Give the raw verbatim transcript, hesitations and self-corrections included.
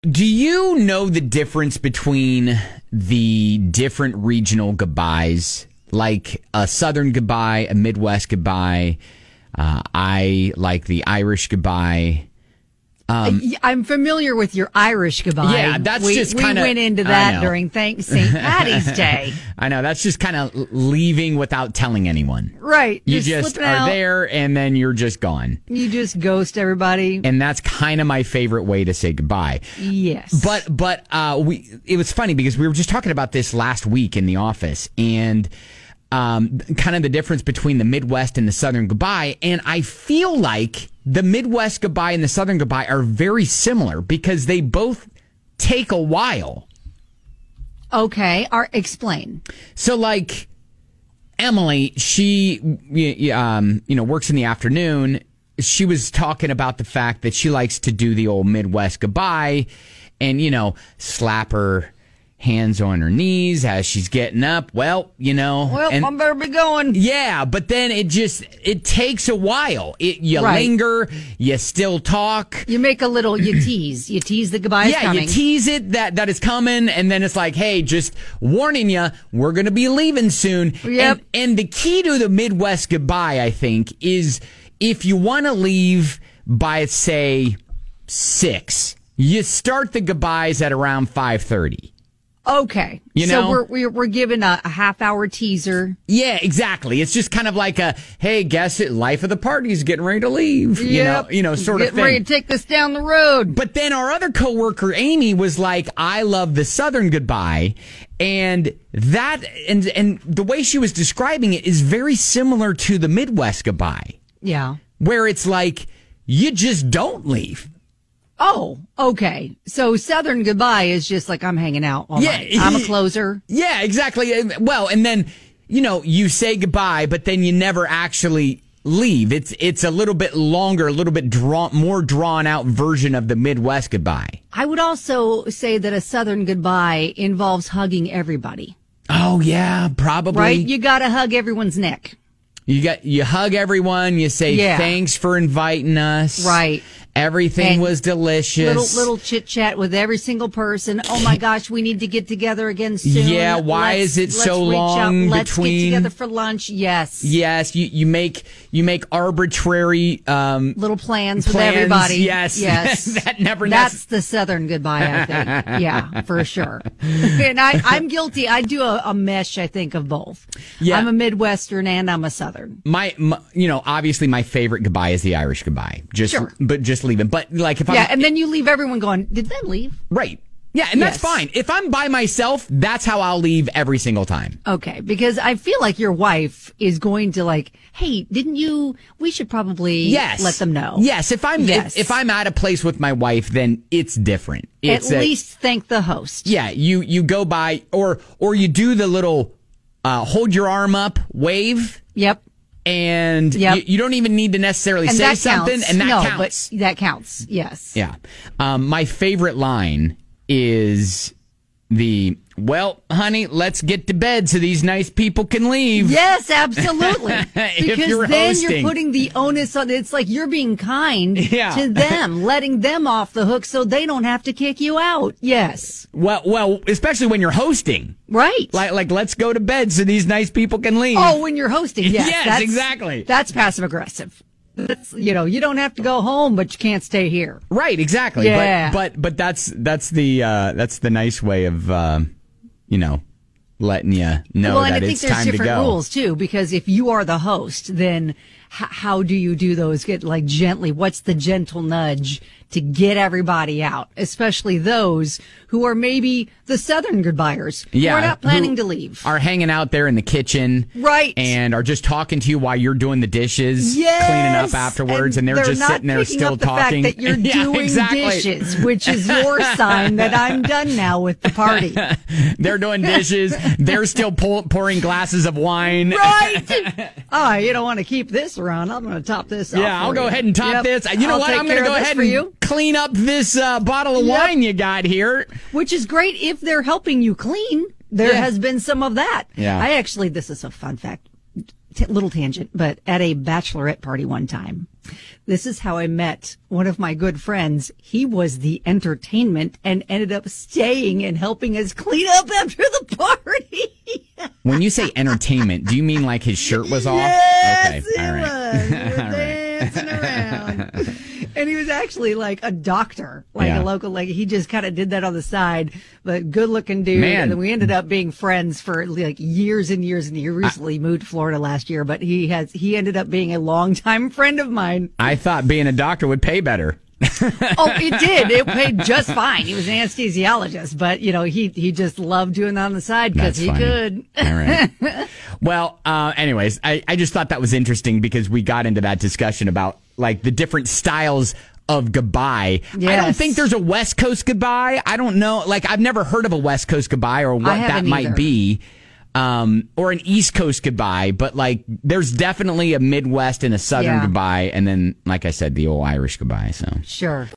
do you know the difference between the different regional goodbyes, like a Southern goodbye, a Midwest goodbye? Uh, I like the Irish goodbye. Um, I'm familiar with your Irish goodbye. Yeah, that's we, just we kind of. went into that during thank Saint Patty's Day. I know that's just kind of leaving without telling anyone. Right, you just, just are out. there, and then you're just gone. You just ghost everybody, and that's kind of my favorite way to say goodbye. Yes, but but uh, we it was funny because we were just talking about this last week in the office, and. Um, kind of the difference between the Midwest and the Southern goodbye. And I feel like the Midwest goodbye and the Southern goodbye are very similar because they both take a while. Okay. Or explain. So like Emily, she, um, you know, works in the afternoon. She was talking about the fact that she likes to do the old Midwest goodbye and, you know, slap her hands on her knees as she's getting up. Well, you know. Well, and, I better be going. Yeah, but then it just, it takes a while. It, you right. linger, you still talk. You make a little, you tease. You tease the goodbye yeah, coming. you tease it that, that is coming, and then it's like, hey, just warning you, we're going to be leaving soon. Yep. And, and the key to the Midwest goodbye, I think, is if you want to leave by, say, six, you start the goodbyes at around five thirty. Okay. You know? So we're, we're, we're given a, a half hour teaser. Yeah, exactly. It's just kind of like a, hey, guess it, life of the party is getting ready to leave. Yep. You know, you know, sort getting of thing. ready to take this down the road. But then our other coworker, Amy, was like, I love the Southern goodbye. And that, and, and the way she was describing it is very similar to the Midwest goodbye. Yeah. Where it's like, you just don't leave. Oh, okay. So Southern goodbye is just like I'm hanging out all yeah, night. I'm a closer. Yeah, exactly. Well, and then, you know, you say goodbye, but then you never actually leave. It's it's a little bit longer, a little bit drawn, more drawn out version of the Midwest goodbye. I would also say that a Southern goodbye involves hugging everybody. Oh, yeah, probably. Right? You got to hug everyone's neck. You got you hug everyone. You say yeah. thanks for inviting us. Right. Everything and was delicious. Little little chit chat with every single person. Oh my gosh, we need to get together again soon. Yeah, why let's, is it so let's long reach out. Let's between? get together for lunch. Yes. Yes, you, you make you make arbitrary um, little plans, plans with everybody. Yes, yes. that never. That's nec- the Southern goodbye, I think. Yeah, for sure. And I, I'm guilty. I do a, a mesh, I think, of both. Yeah. I'm a Midwestern and I'm a Southern. My, my, you know, obviously my favorite goodbye is the Irish goodbye. Just, sure. but just leave it. But like if I'm, yeah, and then you leave everyone going, did they leave? Right. Yeah, and that's yes. fine. If I'm by myself, that's how I'll leave every single time. Okay, because I feel like your wife is going to like, hey, didn't you? We should probably yes. let them know. Yes, if I'm yes. if, if I'm at a place with my wife, then it's different. It's at a, least thank the host. Yeah, you you go by or or you do the little uh, hold your arm up, wave. Yep. And yep. you, you don't even need to necessarily and say that something, counts. and that no, counts. But that counts. Yes. Yeah. Um, my favorite line is the, well, honey, let's get to bed so these nice people can leave. Yes, absolutely. Because you're then hosting. you're putting the onus on, it's like you're being kind yeah. to them, letting them off the hook so they don't have to kick you out. Yes. Well, well, especially when you're hosting. Right. Like, like, let's go to bed so these nice people can leave. Oh, when you're hosting, yes. yes, that's, exactly. That's passive aggressive. That's, you know, you don't have to go home, but you can't stay here. Right, exactly. Yeah. But but, but that's that's the uh, that's the nice way of uh, you know, letting you know well, that and I think it's there's time to different go. rules too, because if you are the host, then h- how do you do those? Get like gently. What's the gentle nudge to get everybody out, especially those who are maybe the Southern goodbyers yeah, who are not planning who to leave, are hanging out there in the kitchen, right, and are just talking to you while you're doing the dishes, yes, cleaning up afterwards, and, and they're, they're just not sitting there picking still up the talking. Fact that you're yeah, doing exactly. dishes, which is your sign that I'm done now with the party. They're doing dishes. They're still pour, pouring glasses of wine. Right. Oh, you don't want to keep this around. I'm going to top this off. Yeah, I'll go you. ahead and top yep. this. You know I'll what? take I'm going to care go of this ahead for and you. clean up this uh, bottle of Yep. wine you got here. Which is great if they're helping you clean. There Yeah. has been some of that. Yeah. I actually, this is a fun fact, t- little tangent, but at a bachelorette party one time, This is how I met one of my good friends. He was the entertainment and ended up staying and helping us clean up after the party. When you say entertainment, do you mean like his shirt was off? Yes, okay, all right. was. We were dancing around. And he was actually like a doctor, like Yeah. a local, like he just kind of did that on the side, but good looking dude. Man. And then we ended up being friends for like years and years. And he recently moved to Florida last year, but he has, he ended up being a longtime friend of mine. I thought being a doctor would pay better. Oh, it did. It paid just fine. He was an anesthesiologist, but you know, he, he just loved doing that on the side because That's he funny. could. All right. Well, uh, anyways, I, I just thought that was interesting because we got into that discussion about like the different styles of goodbye. I don't Yes. think there's a West Coast goodbye. I don't know. Like I've never heard of a West Coast goodbye or what that haven't might either. be. Um, or an East Coast goodbye, but like there's definitely a Midwest and a Southern Yeah. goodbye, and then like I said, the old Irish goodbye. So Sure.